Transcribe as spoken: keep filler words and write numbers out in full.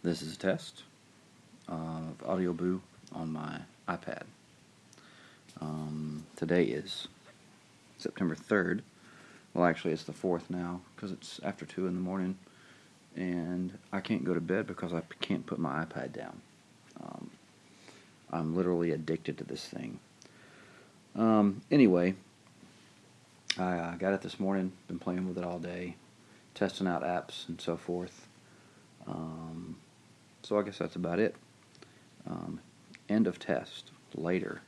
This is a test of AudioBoo on my iPad. Um, today is September third. Well, actually, it's the fourth now because it's after two in the morning, and I can't go to bed because I can't put my iPad down. Um, I'm literally addicted to this thing. Um, anyway, I uh, got it this morning, been playing with it all day, testing out apps and so forth. Um, so I guess that's about it. Um, end of test. Later.